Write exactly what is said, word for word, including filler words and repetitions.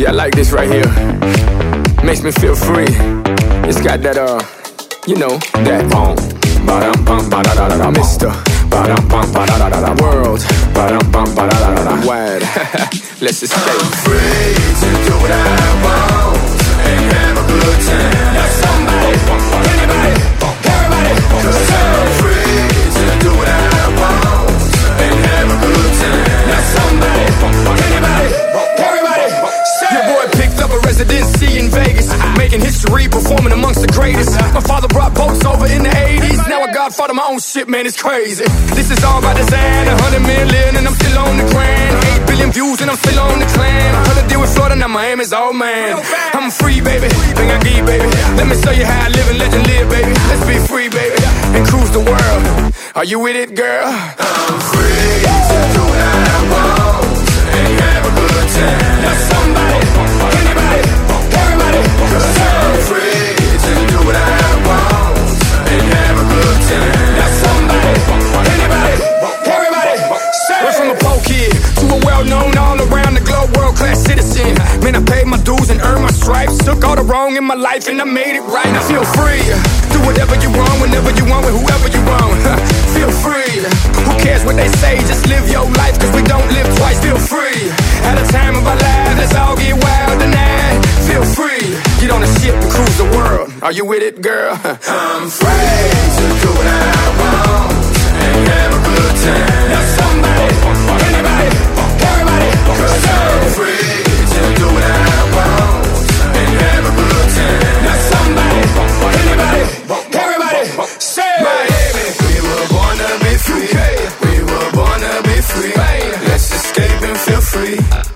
Yeah, I like this right here. Makes me feel free. It's got that, uh, you know, that boom. Ba-dum bum ba da da da da. Mister Ba-dum bum ba da da da da. World. Ba-dum bum ba da da da da. Wide. Let's just stay free to do what I want and have a good time. Now somebody, anybody, everybody, 'cause I'm free to do what I want and have a good time. Now somebody, anybody, everybody. Your boy picked up a residency in Vegas, making history, performing amongst the greatest. My father brought boats over in the eighties. Now I godfather my own shit, man, it's crazy. This is all by design, a hundred million and I'm still on the grind. Eight billion views and I'm still on the climb. Had to deal with Florida, now Miami's all man. I'm free, baby, bring I give, baby. Let me show you how I live and legend live, baby. Let's be free, baby, and cruise the world. Are you with it, girl? I'm free to do what I want and have a good time. Now somebody, anybody, everybody, 'cause I'm free to do what I want and have a good time. Now somebody, anybody, everybody, say. Went from a poor kid to a well-known all around the globe world-class citizen. Man, I paid my dues and earned my stripes. Took all the wrong in my life and I made it right. Now feel free, do whatever you want, whenever you want, with whoever you want. Feel free, who cares what they say, just live your life, 'cause we don't live twice. Feel free, at a time of our lives, let's all get wild tonight. Feel free, get on a ship and cruise the world. Are you with it, girl? I'm free to do what I want and have a good time. Now somebody, anybody, everybody, 'cause I'm free to do what I want and have a good time. Now somebody, anybody, everybody, say. Miami, we were born to be free. We were born to be free. Let's escape and feel free.